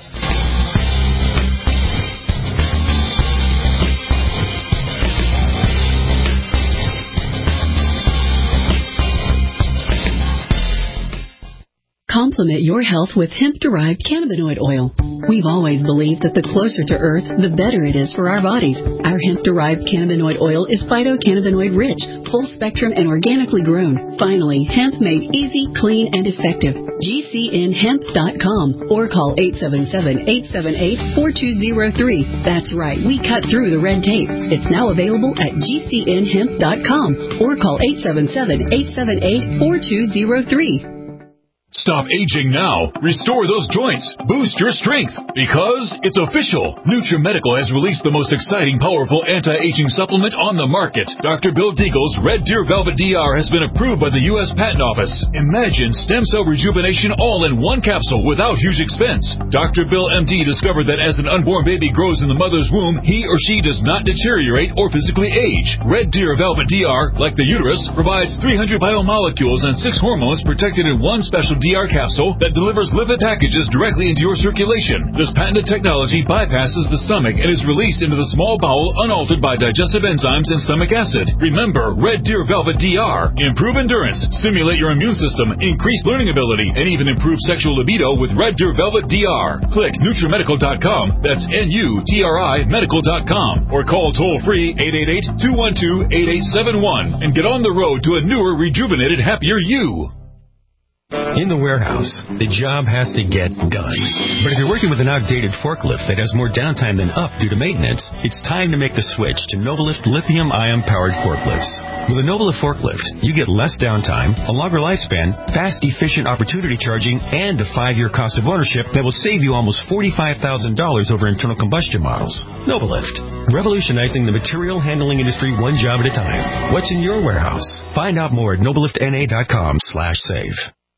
Complement your health with hemp-derived cannabinoid oil. We've always believed that the closer to Earth, the better it is for our bodies. Our hemp-derived cannabinoid oil is phytocannabinoid-rich, full-spectrum, and organically grown. Finally, hemp made easy, clean, and effective. G C N hemp dot com or call eight seven seven, eight seven eight, four two zero three. That's right, we cut through the red tape. It's now available at G C N hemp dot com or call eight seven seven, eight seven eight, four two zero three. Stop aging now. Restore those joints. Boost your strength. Because it's official. NutriMedical has released the most exciting, powerful anti-aging supplement on the market. Doctor Bill Deagle's Red Deer Velvet D R has been approved by the U S Patent Office. Imagine stem cell rejuvenation all in one capsule without huge expense. Doctor Bill M D discovered that as an unborn baby grows in the mother's womb, he or she does not deteriorate or physically age. Red Deer Velvet D R, like the uterus, provides three hundred biomolecules and six hormones protected in one special D R capsule that delivers lipid packages directly into your circulation. This patented technology bypasses the stomach and is released into the small bowel unaltered by digestive enzymes and stomach acid. Remember, Red Deer Velvet D R. Improve endurance, stimulate your immune system, increase learning ability, and even improve sexual libido with Red Deer Velvet D R. Click NutriMedical dot com. That's N U T R I medical dot com. Or call toll-free eight eight eight, two one two, eight eight seven one and get on the road to a newer, rejuvenated, happier you. In the warehouse, the job has to get done. But if you're working with an outdated forklift that has more downtime than up due to maintenance, it's time to make the switch to Novalift lithium-ion powered forklifts. With a Novalift forklift, you get less downtime, a longer lifespan, fast, efficient opportunity charging, and a five-year cost of ownership that will save you almost forty-five thousand dollars over internal combustion models. Novalift, revolutionizing the material handling industry one job at a time. What's in your warehouse? Find out more at novalift N A dot com slash save.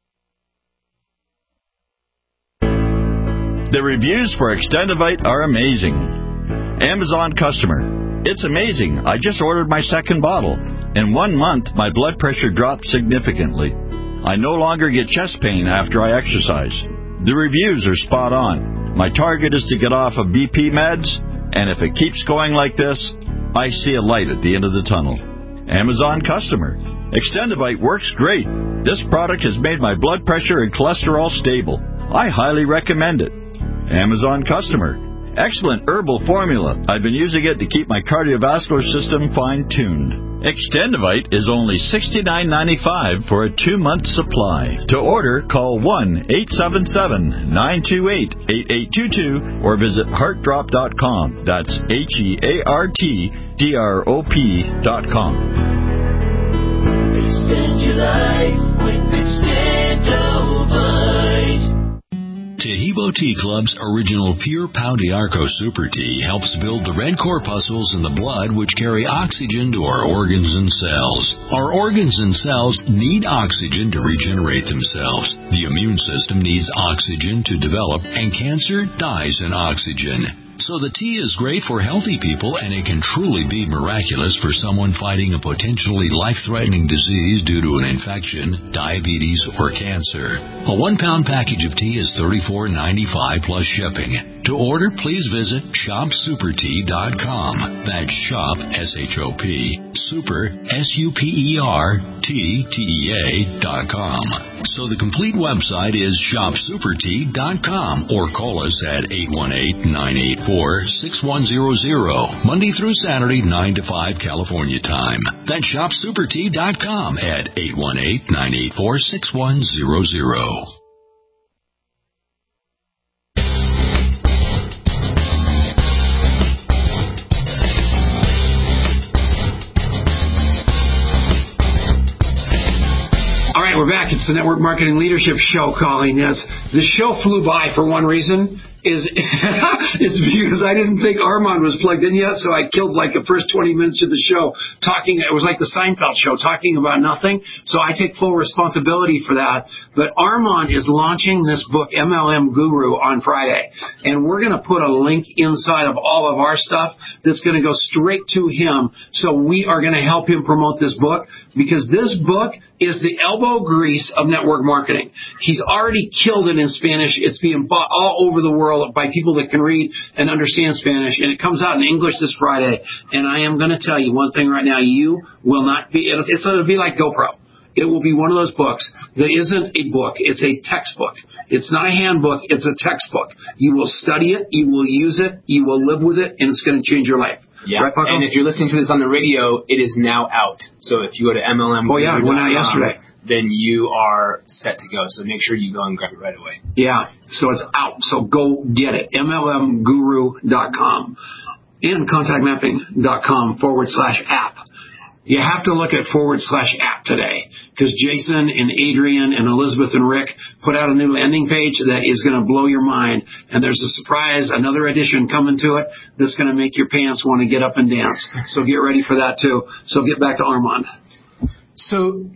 The reviews for Extendivite are amazing. Amazon customer. It's amazing. I just ordered my second bottle. In one month, my blood pressure dropped significantly. I no longer get chest pain after I exercise. The reviews are spot on. My target is to get off of B P meds, and if it keeps going like this, I see a light at the end of the tunnel. Amazon customer. Extendivite works great. This product has made my blood pressure and cholesterol stable. I highly recommend it. Amazon customer. Excellent herbal formula. I've been using it to keep my cardiovascular system fine-tuned. Extendivite is only sixty-nine ninety-five for a two-month supply. To order, call one eight seven seven, nine two eight, eight eight two two or visit heart drop dot com. That's H E A R T D R O P dot com. Extend your life with Extendivite. Taheebo Tea Club's original Pure Pau d'Arco Super Tea helps build the red corpuscles in the blood which carry oxygen to our organs and cells. Our organs and cells need oxygen to regenerate themselves. The immune system needs oxygen to develop, and cancer dies in oxygen. So the tea is great for healthy people, and it can truly be miraculous for someone fighting a potentially life-threatening disease due to an infection, diabetes, or cancer. A one-pound package of tea is thirty-four ninety-five plus shipping. To order, please visit shop super tea dot com. That's shop, S H O P, super, S U P E R, T, T E A, dot com. So the complete website is shop super tea dot com, or call us at eight one eight, nine eight four, six one zero zero, Monday through Saturday, nine to five California time. That's shop super tea dot com at eight one eight, nine eight four, six one zero zero. We're back. It's the Network Marketing Leadership Show calling. Yes, the show flew by for one reason. Is it's because I didn't think Armand was plugged in yet, so I killed like the first twenty minutes of the show talking. It was like the Seinfeld show, talking about nothing. So I take full responsibility for that. But Armand is launching this book, M L M Guru, on Friday, and we're going to put a link inside of all of our stuff that's going to go straight to him. So we are going to help him promote this book, because this book is the elbow grease of network marketing. He's already killed it in Spanish. It's being bought all over the world by people that can read and understand Spanish, and it comes out in English this Friday. And I am going to tell you one thing right now: you will not be. It'll, it's going to be like GoPro. It will be one of those books that isn't a book. It's a textbook. It's not a handbook. It's a textbook. You will study it. You will use it. You will live with it, and it's going to change your life. Yeah, right, and if you're listening to this on the radio, it is now out. So if you go to M L M, oh yeah, it went out yesterday. Then you are set to go. So make sure you go and grab it right away. Yeah, so it's out. So go get it. M L M guru dot com and contact mapping dot com forward slash app. You have to look at forward slash app today, because Jason and Adrian and Elizabeth and Rick put out a new landing page that is going to blow your mind. And there's a surprise, another addition coming to it that's going to make your pants want to get up and dance. So get ready for that too. So get back to Armand. So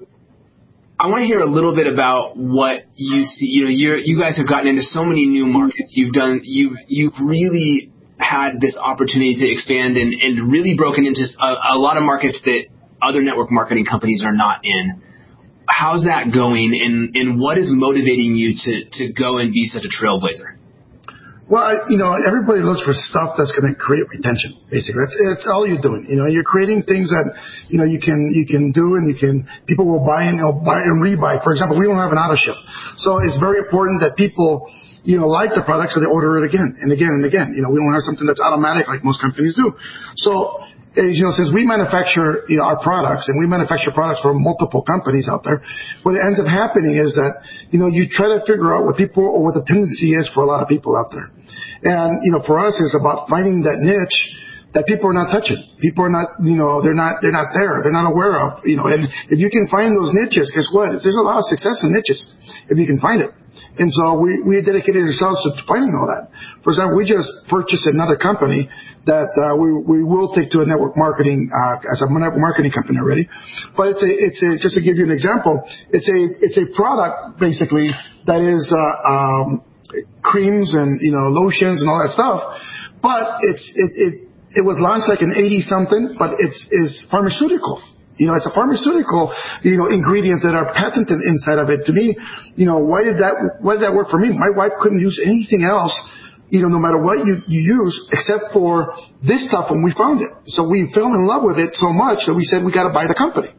I want to hear a little bit about what you see. You know, you're, you guys have gotten into so many new markets. You've done, you've, you've really had this opportunity to expand and, and really broken into a, a lot of markets that other network marketing companies are not in. How's that going, and, and what is motivating you to, to go and be such a trailblazer? Well, I, you know, everybody looks for stuff that's going to create retention. Basically, that's, that's all you're doing. You know, you're creating things that you know you can you can do, and you can people will buy and they'll buy and rebuy. For example, we don't have an auto ship, so it's very important that people you know like the product, so they order it again and again and again. You know, we don't have something that's automatic like most companies do. So, you know, since we manufacture you know our products, and we manufacture products for multiple companies out there, what ends up happening is that you know you try to figure out what people or what the tendency is for a lot of people out there. And, you know, for us, it's about finding that niche that people are not touching. People are not, you know, they're not, they're not there. They're not aware of, you know, and if you can find those niches, guess what? There's a lot of success in niches if you can find it. And so we, we dedicated ourselves to finding all that. For example, we just purchased another company that, uh, we, we will take to a network marketing, uh, as a network marketing company already. But it's a, it's a, just to give you an example, it's a, it's a product basically that is, uh, um, creams and you know lotions and all that stuff, but it's it it, it was launched like in eighty something, but it's is pharmaceutical. You know, it's a pharmaceutical, you know, ingredients that are patented inside of it. To me, you know, why did that, why did that work for me? My wife couldn't use anything else, you know, no matter what you, you use, except for this stuff when we found it. So we fell in love with it so much that we said we got to buy the company.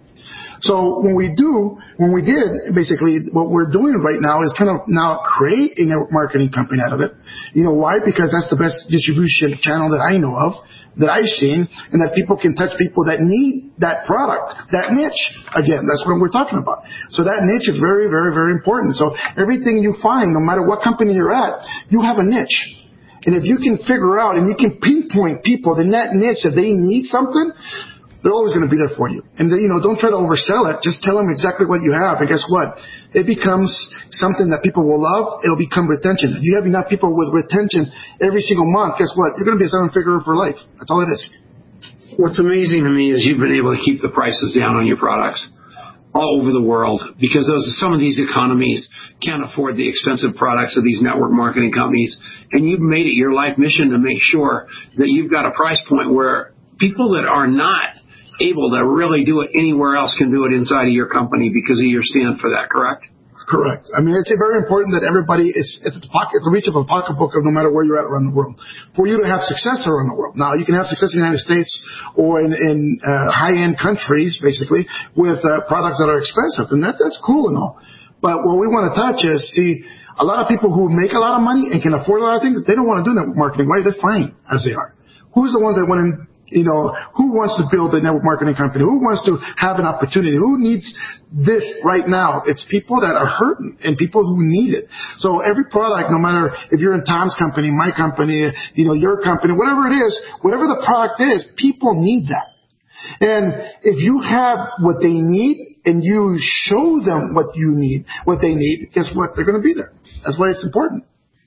So when we do, when we did, basically what we're doing right now is trying to now create a network marketing company out of it. You know why? Because that's the best distribution channel that I know of, that I've seen, and that people can touch people that need that product, that niche. Again, that's what we're talking about. So that niche is very, very, very important. So everything you find, no matter what company you're at, you have a niche. And if you can figure out and you can pinpoint people in that niche that they need something, they're always going to be there for you. And, you know, don't try to oversell it. Just tell them exactly what you have. And guess what? It becomes something that people will love. It'll become retention. If you have enough people with retention every single month, guess what? You're going to be a seven-figure for life. That's all it is. What's amazing to me is you've been able to keep the prices down on your products all over the world, because those, some of these economies can't afford the expensive products of these network marketing companies. And you've made it your life mission to make sure that you've got a price point where people that are not able to really do it anywhere else can do it inside of your company because of your stand for that, correct? Correct. I mean, it's very important that everybody is at the pocket, at the reach of a pocketbook of no matter where you're at around the world, for you to have success around the world. Now, you can have success in the United States or in, in uh, high-end countries, basically, with uh, products that are expensive, and that that's cool and all. But what we want to touch is, see, a lot of people who make a lot of money and can afford a lot of things, they don't want to do network marketing. Why? They're fine as they are. Who's the ones that want to You know, who wants to build a network marketing company? Who wants to have an opportunity? Who needs this right now? It's people that are hurting and people who need it. So every product, no matter if you're in Tom's company, my company, you know, your company, whatever it is, whatever the product is, people need that. And if you have what they need and you show them what you need, what they need, guess what? They're going to be there. That's why it's important.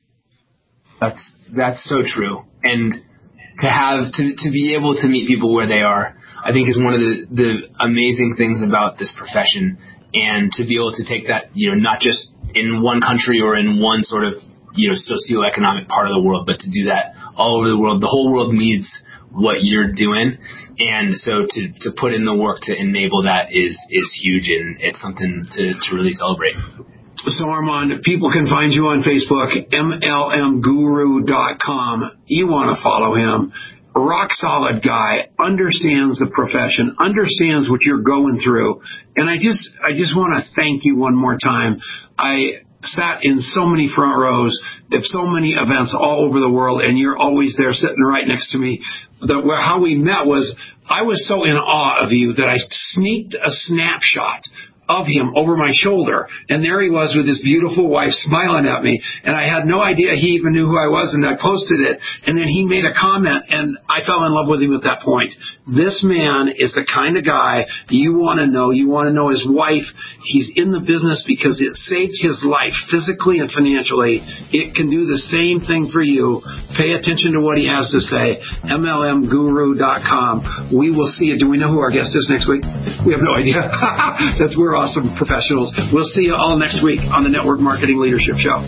That's, that's so true. And to have, to, to be able to meet people where they are, I think is one of the, the amazing things about this profession. And to be able to take that, you know, not just in one country or in one sort of, you know, socioeconomic part of the world, but to do that all over the world. The whole world needs what you're doing. And so to, to put in the work to enable that is, is huge, and it's something to, to really celebrate. So, Armand, people can find you on Facebook, M L M guru dot com. You want to follow him. Rock solid guy, understands the profession, understands what you're going through. And I just, I just want to thank you one more time. I sat in so many front rows of so many events all over the world, and you're always there sitting right next to me. The, how we met was, I was so in awe of you that I sneaked a snapshot of him over my shoulder, and there he was with his beautiful wife smiling at me, and I had no idea he even knew who I was, and I posted it, and then he made a comment, and I fell in love with him at that point. This man is the kind of guy you want to know. You want to know his wife. He's in the business because it saved his life physically and financially. It can do the same thing for you. Pay attention to what he has to say. M L M guru dot com. We will see you. Do we know who our guest is next week? We have no idea. That's we're awesome professionals. We'll see you all next week on the Network Marketing Leadership Show.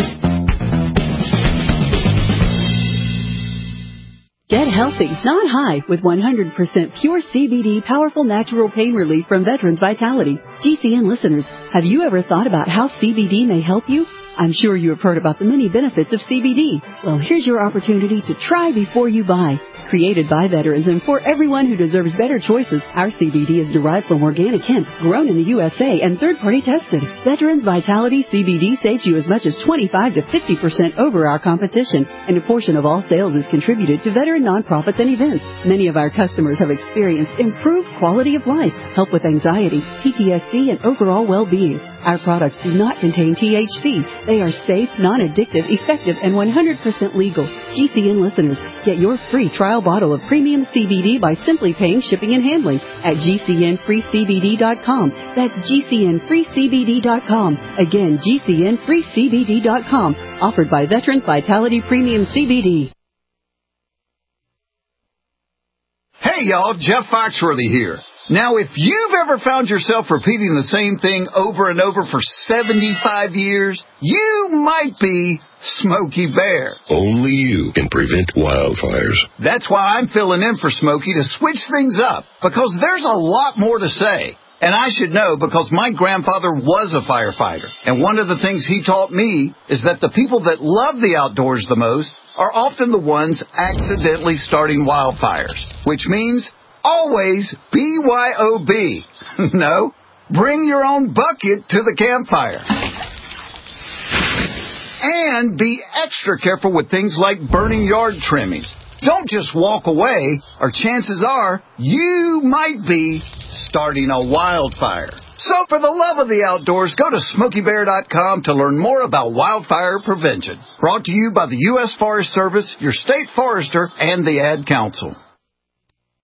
Get healthy, not high, with one hundred percent pure C B D powerful natural pain relief from Veterans Vitality. G C N listeners, have you ever thought about how C B D may help you? I'm sure you have heard about the many benefits of C B D. Well, here's your opportunity to try before you buy. Created by veterans and for everyone who deserves better choices, our C B D is derived from organic hemp, grown in the U S A and third-party tested. Veterans Vitality C B D saves you as much as twenty-five to fifty percent over our competition, and a portion of all sales is contributed to veteran nonprofits and events. Many of our customers have experienced improved quality of life, help with anxiety, P T S D, and overall well-being. Our products do not contain T H C. They are safe, non-addictive, effective, and one hundred percent legal. G C N listeners, get your free trial bottle of premium C B D by simply paying shipping and handling at G C N free C B D dot com. That's G C N free C B D dot com. Again, G C N free C B D dot com. Offered by Veterans Vitality Premium C B D. Hey, y'all, Jeff Foxworthy here. Now, if you've ever found yourself repeating the same thing over and over for seventy-five years, you might be Smokey Bear. Only you can prevent wildfires. That's why I'm filling in for Smokey to switch things up, because there's a lot more to say. And I should know because my grandfather was a firefighter. And one of the things he taught me is that the people that love the outdoors the most are often the ones accidentally starting wildfires, which means always B Y O B. No, bring your own bucket to the campfire. And be extra careful with things like burning yard trimmings. Don't just walk away, or chances are you might be starting a wildfire. So for the love of the outdoors, go to Smokey Bear dot com to learn more about wildfire prevention. Brought to you by the U S Forest Service, your state forester, and the Ad Council.